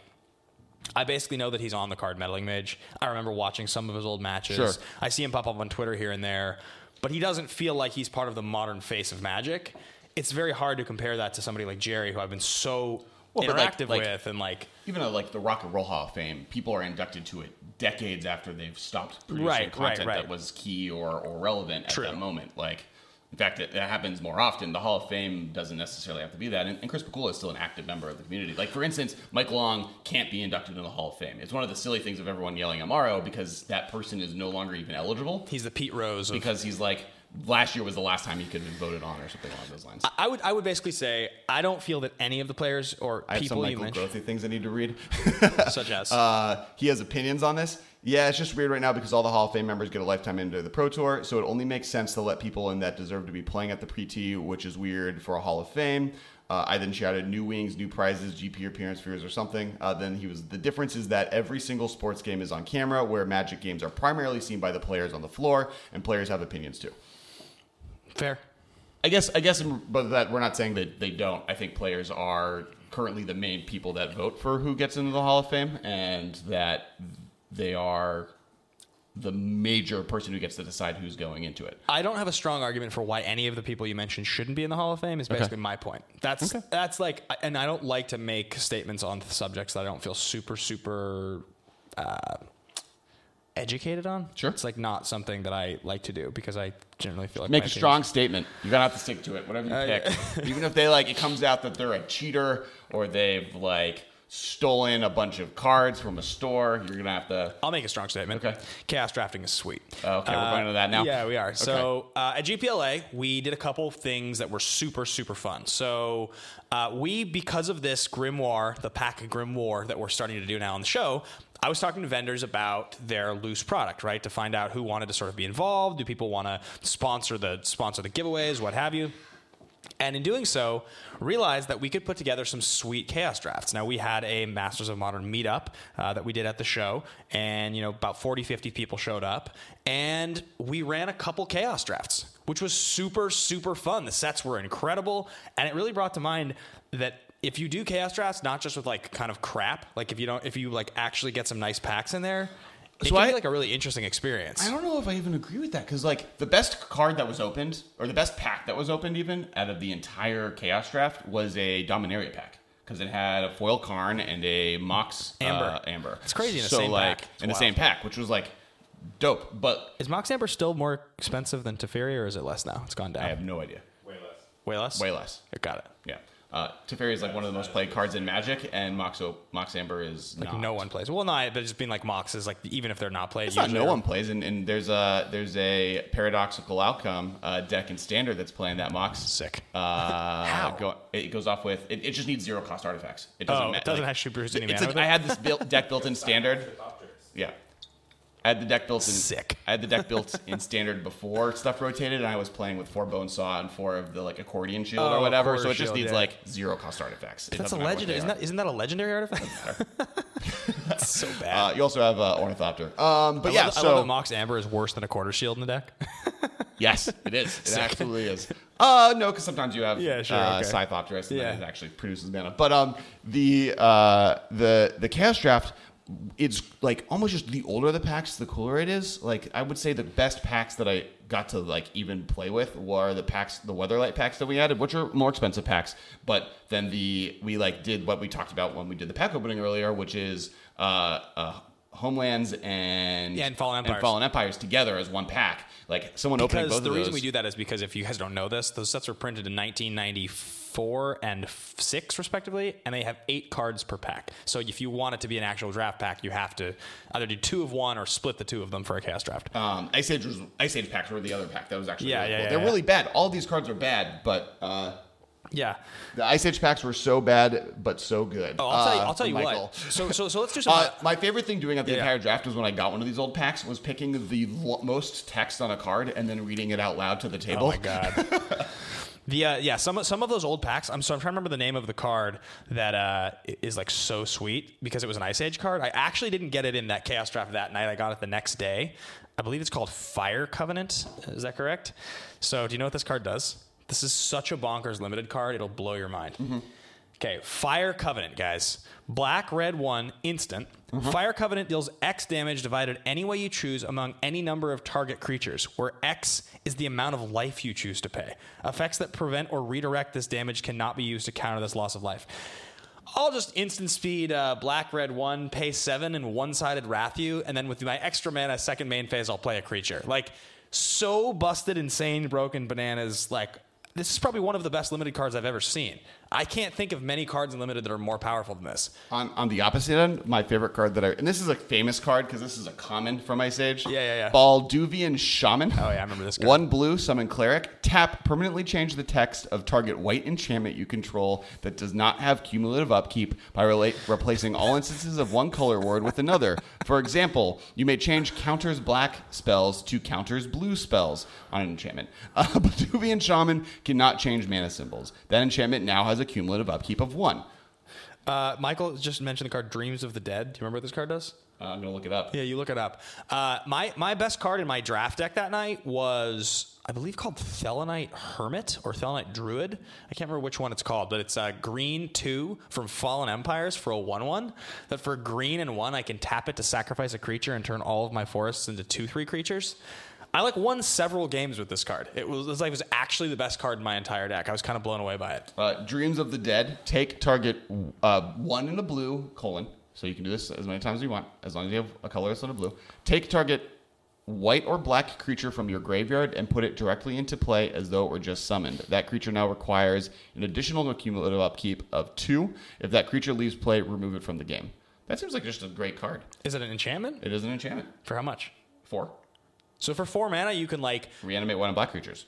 I basically know that he's on the card meddling Mage. I remember watching some of his old matches. Sure. I see him pop up on Twitter here and there, but he doesn't feel like he's part of the modern face of Magic. It's very hard to compare that to somebody like Jerry, who I've been so well, interactive like, like, with, and like even though like the Rock and Roll Hall of Fame, people are inducted to it decades after they've stopped producing right, content right, right. that was key or, or relevant at True. that moment. Like, in fact, it, it happens more often. The Hall of Fame doesn't necessarily have to be that. And, and Chris Pakula is still an active member of the community. Like, for instance, Mike Long can't be inducted in the Hall of Fame. It's one of the silly things of everyone yelling Amaro because that person is no longer even eligible. He's the Pete Rose. Of- because he's like, last year was the last time he could have been voted on or something along those lines. I would I would basically say I don't feel that any of the players or I people have you some Michael mentioned, Grothy things I need to read. such as uh, he has opinions on this. Yeah, it's just weird right now because all the Hall of Fame members get a lifetime into the Pro Tour, so it only makes sense to let people in that deserve to be playing at the Pre-T, which is weird for a Hall of Fame. Uh, I then shouted new wings, new prizes, G P appearance fears or something. Uh, then he was, the difference is that every single sports game is on camera, where Magic games are primarily seen by the players on the floor, and players have opinions too. Fair. I guess, I guess, but that we're not saying that they don't. I think players are currently the main people that vote for who gets into the Hall of Fame, and that they are the major person who gets to decide who's going into it. I don't have a strong argument for why any of the people you mentioned shouldn't be in the Hall of Fame is basically okay. my point. That's okay. that's like, and I don't like to make statements on subjects that I don't feel super, super uh, educated on. Sure. It's like not something that I like to do because I generally feel like make a strong statement. You're gonna have to stick to it, whatever you uh, pick. Even if they like, it comes out that they're a cheater or they've like stolen a bunch of cards from a store, you're gonna have to. I'll make a strong statement. Okay. Chaos drafting is sweet. Okay, we're uh, going to that now. Yeah, we are. Okay. So uh, at G P L A, we did a couple things that were super, super fun. So uh, we, because of this Grimoire, the pack of Grimoire that we're starting to do now on the show, I was talking to vendors about their loose product, right, to find out who wanted to sort of be involved. Do people want to sponsor the sponsor the giveaways, what have you? And in doing so, realized that we could put together some sweet Chaos drafts. Now, we had a Masters of Modern meetup uh, that we did at the show, and you know, about forty, fifty people showed up, and we ran a couple Chaos drafts. which was super, super fun. The sets were incredible, and it really brought to mind that if you do Chaos Drafts, not just with like kind of crap, like if you don't, if you like actually get some nice packs in there, it So can I- be like a really interesting experience. I don't know if I even agree with that because like the best card that was opened, or the best pack that was opened, even out of the entire Chaos Draft, was a Dominaria pack because it had a foil Karn and a Mox Amber. Uh, Amber. It's crazy in the so, same like, pack. It's in the wild. same pack, which was like dope. But Is Mox Amber still more expensive than Teferi, or is it less now? It's gone down. I have no idea. Way less. Way less? Way less. I got it. Yeah. Uh, Teferi is like one of the most played cards in Magic, and Mox o- Mox Amber is Like not. no one plays. Well, no, I- but just being like Mox is like, even if they're not played, It's not usually no are- one plays, and, and there's a there's a paradoxical outcome uh, deck in Standard that's playing that Mox. Sick. Uh, How? Go, it goes off with it, it. just needs zero cost artifacts. It doesn't. Oh, ma- it doesn't like, actually produce any It's mana like with I it? had this built, deck built in Standard. Yeah, I had the deck built in. Sick. I had the deck built in Standard before stuff rotated, and I was playing with four Bone Saw and four of the like accordion shield Oh, or whatever. quarter So it just shield, needs yeah. like zero cost artifacts. It That's a doesn't matter what legendary. they Isn't are. that, isn't that a legendary artifact? That's so bad. Uh, you also have uh, Ornithopter. Um, but I yeah, love, I so love that Mox Amber is worse than a quarter shield in the deck. yes, it is. It absolutely is. Uh, no, because sometimes you have Yeah, sure, uh, okay. Scythopterist, and Yeah. then it actually produces mana. But um, the uh, the the Chaos Draft, it's like almost just the older the packs, the cooler it is. Like I would say the best packs that I got to like even play with were the packs, the Weatherlight packs that we added, which are more expensive packs. But then the we like did what we talked about when we did the pack opening earlier, which is uh, uh Homelands and Yeah, and Fallen Empires. Fallen Empires together as one pack. Like someone opening Because both the of reason those. we do that is because if you guys don't know this, those sets were printed in nineteen ninety-four and six respectively, and they have eight cards per pack. So if you want it to be an actual draft pack, you have to either do two of one or split the two of them for a Chaos Draft. Um, Ice Age was, Ice Age packs were the other pack that was actually Yeah, really yeah, cool. yeah, They're yeah. really bad. All these cards are bad, but uh, Yeah. the Ice Age packs were so bad but so good. Oh, I'll tell you. Uh, I'll tell you Michael. what. So, so, so let's do some. Uh, my favorite thing doing at the Yeah. entire draft was when I got one of these old packs was picking the lo- most text on a card and then reading it out loud to the table. Oh my god. The uh, yeah, some some of those old packs. I'm so I'm trying to remember the name of the card that uh, is like so sweet because it was an Ice Age card. I actually didn't get it in that Chaos Draft that night. I got it the next day. I believe it's called Fire Covenant. Is that correct? So do you know what this card does? This is such a bonkers limited card. It'll blow your mind. Mm-hmm. Okay, Fire Covenant, guys. Black, red, one, instant. Fire Covenant deals X damage divided any way you choose among any number of target creatures, where X is the amount of life you choose to pay. Effects that prevent or redirect this damage cannot be used to counter this loss of life. I'll just instant speed uh, black, red, one, pay seven, and one-sided Wrath you, and then with my extra mana, second main phase, I'll play a creature. Like, so busted, insane, broken bananas, like... This is probably one of the best limited cards I've ever seen. I can't think of many cards in limited that are more powerful than this. On, on the opposite end, my favorite card that I... And this is a famous card because this is a common from Ice Age. Yeah, yeah, yeah. Balduvian Shaman. Oh, yeah, I remember this card. One blue, summon Cleric. Tap, permanently change the text of target white enchantment you control that does not have cumulative upkeep by rela- replacing all instances of one color word with another. For example, you may change counters black spells to counters blue spells on an enchantment. Uh, Balduvian Shaman cannot change mana symbols. That enchantment now has a cumulative upkeep of one. Uh, Michael just mentioned the card Dreams of the Dead. Do you remember what this card does? Uh, I'm going to look it up. Yeah, you look it up. Uh, my, my best card in my draft deck that night was, I believe, called Thelanite Hermit or Thelanite Druid. I can't remember which one it's called, but it's uh, green two from Fallen Empires for a one one. That for green and one, I can tap it to sacrifice a creature and turn all of my forests into two three creatures. I like won several games with this card. It was, it was like it was actually the best card in my entire deck. I was kind of blown away by it. Uh, Dreams of the Dead. Take target uh, one in a blue, colon. So you can do this as many times as you want, as long as you have a color that's not a blue. Take target white or black creature from your graveyard and put it directly into play as though it were just summoned. That creature now requires an additional cumulative upkeep of two. If that creature leaves play, remove it from the game. That seems like just a great card. Is it an enchantment? It is an enchantment. For how much? Four. So for four mana, you can like... Reanimate one of black creatures.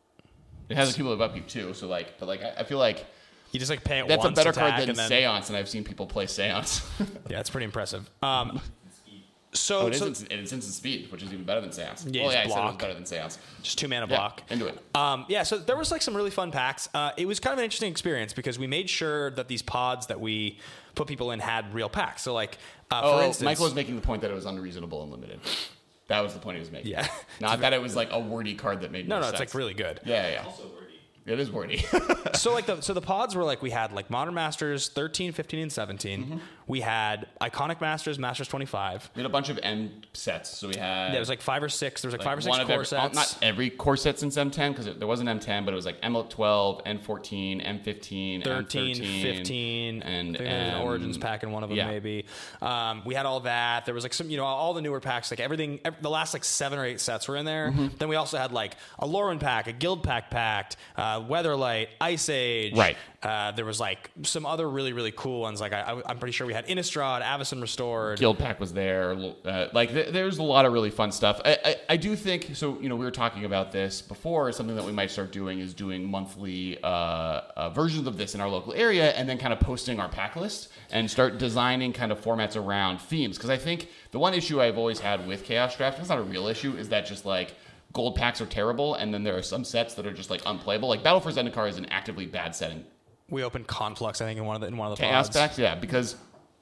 It has a cumulative upkeep too, so like, but like, I, I feel like You just like pay it that's a once, better attack, card than and then, Seance, and I've seen people play Seance. Yeah, it's pretty impressive. Um, so, Oh, it is so instant, it's instant speed, which is even better than Seance. Yeah, well, it's yeah, I said it was block. better than Seance. just two mana Yeah, block. into it. Um, yeah, so there was like some really fun packs. Uh, it was kind of an interesting experience because we made sure that these pods that we put people in had real packs. So like, uh, Oh, for instance, Michael was making the point that it was unreasonable and limited. That was the point he was making. Yeah. Not that it was like a wordy card that made No, no no, sense. it's like really good. Yeah, yeah. Also wordy. It is wordy. So like the so the pods were like we had like Modern Masters thirteen, fifteen, and seventeen. Mm-hmm. We had Iconic Masters, Masters twenty-five. We had a bunch of M sets. So we had... There was like five or six. There was like, like five or six one of core every, sets. Not every core set since M ten, because there was an M ten, but it was like M twelve, M fourteen, M fifteen, thirteen, M thirteen, fifteen, and I think there was an M- Origins pack in one of them, yeah. maybe. Um, we had all that. There was like some, you know, all the newer packs, like everything. Every, the last like seven or eight sets were in there. Mm-hmm. Then we also had like a Lauren pack, a Guild pack packed, uh, Weatherlight, Ice Age. Right. Uh, there was like some other really really cool ones. Like I, I, I'm pretty sure we had Innistrad, Avacyn Restored. Guild pack was there. Uh, like th- there's a lot of really fun stuff. I, I, I do think so. You know, we were talking about this before. Something that we might start doing is doing monthly uh, uh, versions of this in our local area, and then kind of posting our pack list and start designing kind of formats around themes. Because I think the one issue I've always had with Chaos Draft, it's not a real issue, is that just like gold packs are terrible, and then there are some sets that are just like unplayable. Like Battle for Zendikar is an actively bad setting. We opened Conflux, I think, in one of the in one of the Chaos pods. packs, yeah, because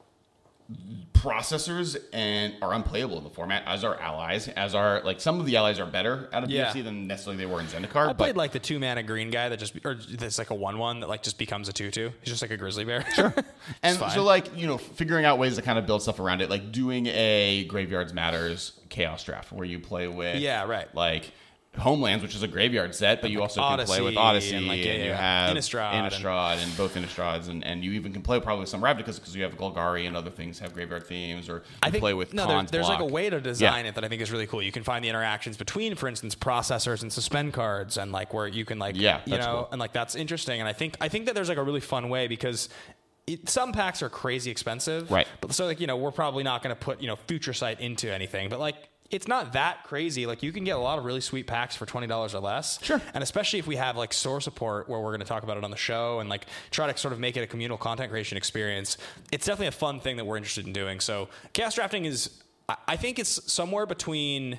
processors and are unplayable in the format, as are allies, as are like some of the allies are better out of Yeah. D F C than necessarily they were in Zendikar. I played but like the two mana green guy that just or that's like a one one that like just becomes a two two. He's just like a grizzly bear. Sure. And fine. so like, you know, figuring out ways to kind of build stuff around it, like doing a Graveyards Matters Chaos Draft where you play with Yeah, right. like Homelands, which is a graveyard set, but you also can play with Odyssey Odyssey, and, like, yeah, and you yeah. have Innistrad Innistrad and- and, both Innistrads, and, and you even can play probably with some Ravnicas because you have Golgari and other things have graveyard themes, or you I think play with no, there, Khan's there's like a block. way to design Yeah. it that I think is really cool. You can find the interactions between, for instance, processors and suspend cards, and like where you can like, Yeah, you that's know, cool. and like that's interesting. And I think I think that there's like a really fun way because. It, some packs are crazy expensive, Right. But so like you know we're probably not going to put you know Future Sight into anything, but like it's not that crazy. Like you can get a lot of really sweet packs for twenty dollars or less, Sure. And especially if we have like store support where we're going to talk about it on the show and like try to sort of make it a communal content creation experience. It's definitely a fun thing that we're interested in doing. So chaos drafting is, I, I think it's somewhere between.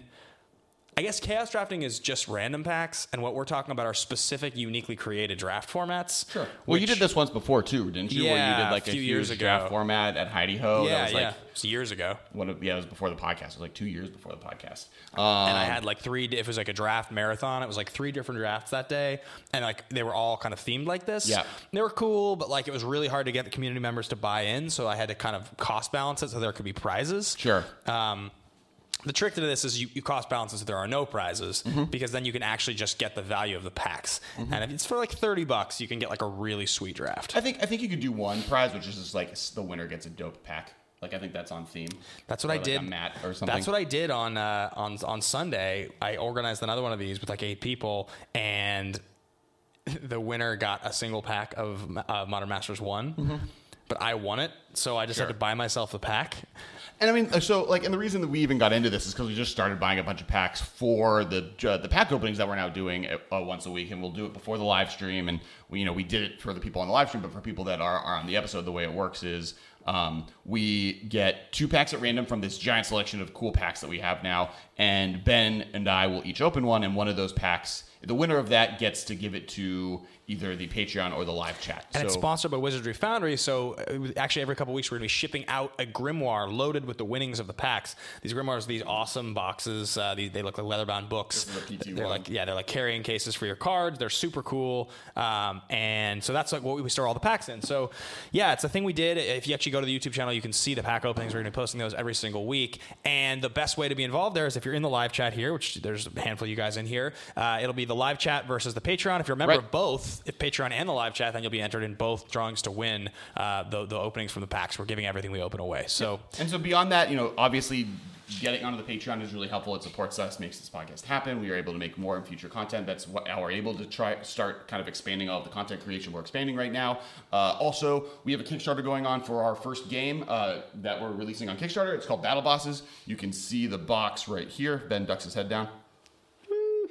I guess chaos drafting is just random packs, and what we're talking about are specific, uniquely created draft formats. Sure. Well, you which- did this once before too, didn't you? Where you Yeah, did like a a, few huge years ago. draft format at Heidi Ho. Yeah, that was like yeah. It was years ago. one of yeah, it was before the podcast. It was like two years before the podcast. And Um, I had like three, if it was like a draft marathon, it was like three different drafts that day. And like they were all kind of themed like this. Yeah. They were cool, but like it was really hard to get the community members to buy in. So I had to kind of cost balance it so there could be prizes. Sure. Um, the trick to this is you, you cost balance it so there are no prizes Mm-hmm. because then you can actually just get the value of the packs. And if it's for like thirty bucks, you can get like a really sweet draft. I think I think you could do one prize, which is just like the winner gets a dope pack. Like I think that's on theme. That's what Or I like did. A mat or something. That's what I did on uh, on on Sunday. I organized another one of these with like eight people, and the winner got a single pack of uh, Modern Masters One. Mm-hmm. But I won it, so I just Sure. had to buy myself the pack. And I mean, so like, and the reason that we even got into this is because we just started buying a bunch of packs for the uh, the pack openings that we're now doing uh, once a week, and we'll do it before the live stream. And we, you know, we did it for the people on the live stream, but for people that are, are on the episode, the way it works is um, we get two packs at random from this giant selection of cool packs that we have now, and Ben and I will each open one, and one of those packs, the winner of that gets to give it to either the Patreon or the live chat. And so, it's sponsored by Wizardry Foundry, so uh, actually every couple weeks we're going to be shipping out a grimoire loaded with the winnings of the packs. These grimoires are these awesome boxes. Uh, these, they look like leather-bound books. This is a P T They're one. like yeah, they're like carrying cases for your cards. They're super cool, um, and so that's like what we store all the packs in. So yeah, it's a thing we did. If you actually go to the YouTube channel, you can see the pack openings. We're going to be posting those every single week. And the best way to be involved there is if you're in the live chat here, which there's a handful of you guys in here. Uh, it'll be the live chat versus the Patreon. If you're a member Right. of both, if Patreon and the live chat, then you'll be entered in both drawings to win uh, the the openings from the packs. We're giving everything we open away. So And so beyond that, you know, obviously getting onto the Patreon is really helpful. It supports us, makes this podcast happen. We are able to make more and future content. That's what how we're able to try start kind of expanding all of the content creation we're expanding right now. Uh, also, we have a Kickstarter going on for our first game uh, that we're releasing on Kickstarter. It's called Battle Bosses. You can see the box right here. Ben ducks his head down.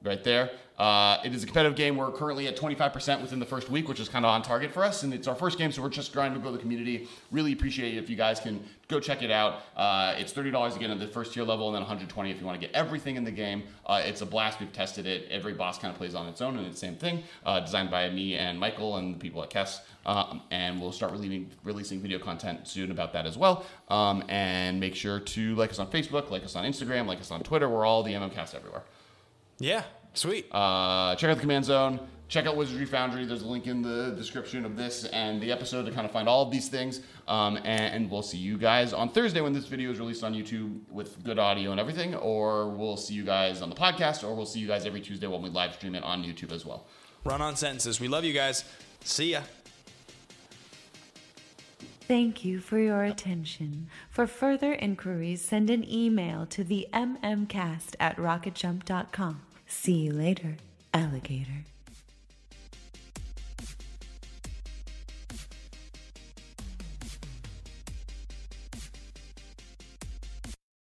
right there. Uh, it is a competitive game. We're currently at twenty-five percent within the first week, which is kind of on target for us. And it's our first game, so we're just trying to grow the community. Really appreciate it if you guys can go check it out. Uh, it's thirty dollars again at the first tier level, and then one hundred twenty dollars if you want to get everything in the game. Uh, it's a blast. We've tested it. Every boss kind of plays on its own, and it's the same thing. Uh, designed by me and Michael and the people at Kess. Um, and we'll start releasing, releasing video content soon about that as well. Um, and make sure to like us on Facebook, like us on Instagram, like us on Twitter. We're all the MMCast everywhere. Yeah, sweet. Uh, check out the Command Zone. Check out Wizardry Foundry. There's a link in the description of this and the episode to kind of find all of these things. Um, and, and we'll see you guys on Thursday when this video is released on YouTube with good audio and everything. Or we'll see you guys on the podcast. Or we'll see you guys every Tuesday when we live stream it on YouTube as well. Run on sentences. We love you guys. See ya. Thank you for your attention. For further inquiries, send an email to the mmcast at rocketjump dot com. See you later, alligator.